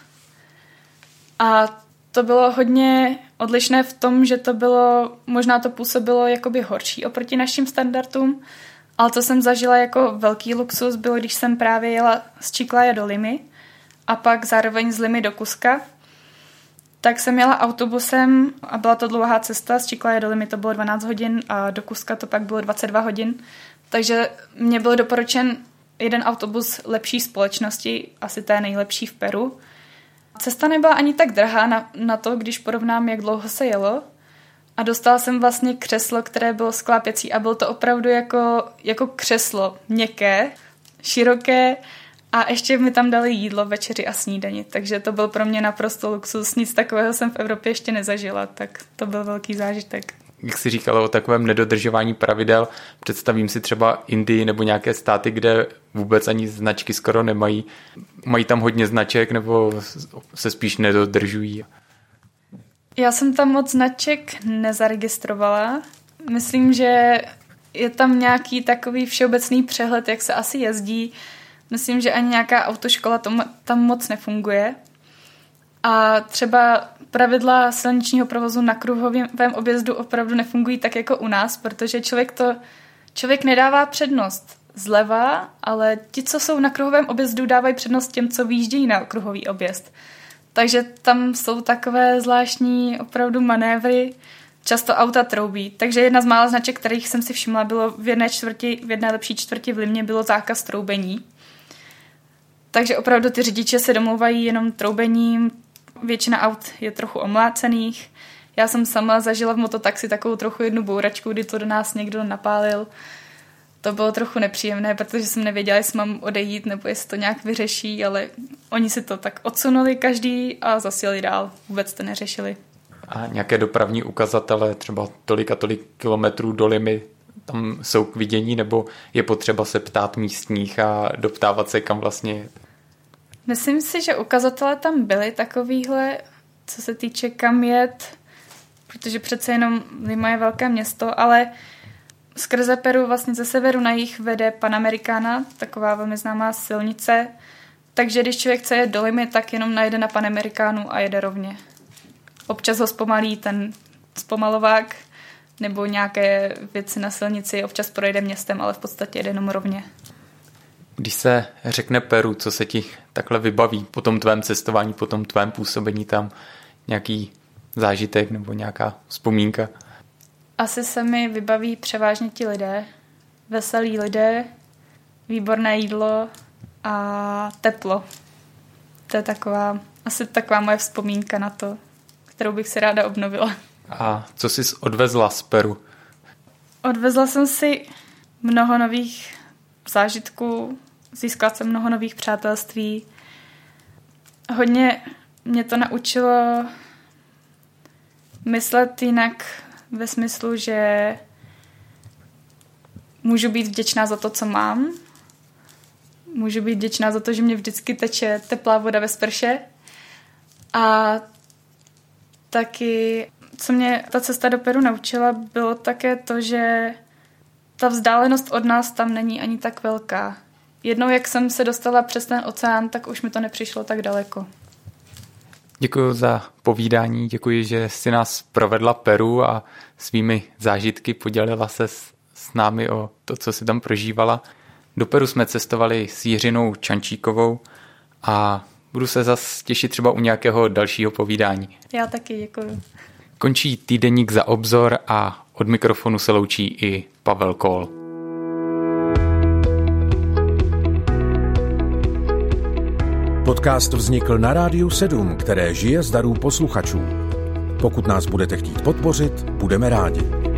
S3: A to bylo hodně odlišné v tom, že to bylo, možná to působilo jakoby horší oproti našim standardům, ale to jsem zažila jako velký luxus, bylo, když jsem právě jela z Chiclaya do Limy a pak zároveň z Limy do Cusca. Tak jsem jela autobusem a byla to dlouhá cesta, z Chiclaya do Limy to bylo dvanáct hodin a do Cusca to pak bylo dvacet dva hodin. Takže mě byl doporučen jeden autobus lepší společnosti, asi té nejlepší v Peru. Cesta nebyla ani tak drahá na, na to, když porovnám, jak dlouho se jelo. A dostala jsem vlastně křeslo, které bylo sklápěcí a bylo to opravdu jako, jako křeslo, měkké, široké a ještě mi tam dali jídlo, večeři a snídani. Takže to byl pro mě naprosto luxus. Nic takového jsem v Evropě ještě nezažila, tak to byl velký zážitek.
S2: Jak jsi říkala o takovém nedodržování pravidel, představím si třeba Indii nebo nějaké státy, kde vůbec ani značky skoro nemají. Mají tam hodně značek nebo se spíš nedodržují?
S3: Já jsem tam moc značek nezaregistrovala. Myslím, že je tam nějaký takový všeobecný přehled, jak se asi jezdí. Myslím, že ani nějaká autoškola tom, tam moc nefunguje. A třeba pravidla silničního provozu na kruhovém objezdu opravdu nefungují tak jako u nás, protože člověk to člověk nedává přednost zleva, ale ti, co jsou na kruhovém objezdu, dávají přednost těm, co vyjíždějí na kruhový objezd. Takže tam jsou takové zvláštní opravdu manévry, často auta troubí. Takže jedna z mála značek, kterých jsem si všimla, bylo v jedné čtvrti, v jedné lepší čtvrti v Limě bylo zákaz troubení. Takže opravdu ty řidiče se domlouvají jenom troubením. Většina aut je trochu omlácených. Já jsem sama zažila v mototaxi takovou trochu jednu bouračku, kdy to do nás někdo napálil. To bylo trochu nepříjemné, protože jsem nevěděla, jestli mám odejít nebo jestli to nějak vyřeší, ale oni si to tak odsunuli každý a zasjeli dál. Vůbec to neřešili.
S2: A nějaké dopravní ukazatele, třeba tolik a tolik kilometrů do Limy, tam jsou k vidění, nebo je potřeba se ptát místních a doptávat se, kam vlastně je?
S3: Myslím si, že ukazatele tam byly takovýhle, co se týče kam jet, protože přece jenom Lima je velké město, ale skrze Peru vlastně ze severu na jih vede Panamericana, taková velmi známá silnice, takže když člověk chce jet do Limy, tak jenom najde na Panamericánu a jede rovně. Občas ho zpomalí ten zpomalovák nebo nějaké věci na silnici, občas projede městem, ale v podstatě jede jenom rovně.
S2: Když se řekne Peru, co se ti takhle vybaví po tom tvém cestování, po tom tvém působení tam, nějaký zážitek nebo nějaká vzpomínka?
S3: Asi se mi vybaví převážně ti lidé, veselí lidé, výborné jídlo a teplo. To je taková, asi taková moje vzpomínka na to, kterou bych si ráda obnovila.
S2: A co jsi odvezla z Peru?
S3: Odvezla jsem si mnoho nových zážitků, získala jsem mnoho nových přátelství. Hodně mě to naučilo myslet jinak ve smyslu, že můžu být vděčná za to, co mám. Můžu být vděčná za to, že mě vždycky teče teplá voda ve sprše. A taky, co mě ta cesta do Peru naučila, bylo také to, že ta vzdálenost od nás tam není ani tak velká. Jednou, jak jsem se dostala přes ten oceán, tak už mi to nepřišlo tak daleko.
S2: Děkuji za povídání, děkuji, že jsi nás provedla Peru a svými zážitky podělila se s, s námi o to, co jsi tam prožívala. Do Peru jsme cestovali s Jiřinou Čančíkovou a budu se zas těšit třeba u nějakého dalšího povídání.
S3: Já taky děkuji.
S2: Končí týdeník Za obzor a od mikrofonu se loučí i Pavel Kohl.
S1: Podcast vznikl na Rádiu sedm, které žije z darů posluchačů. Pokud nás budete chtít podpořit, budeme rádi.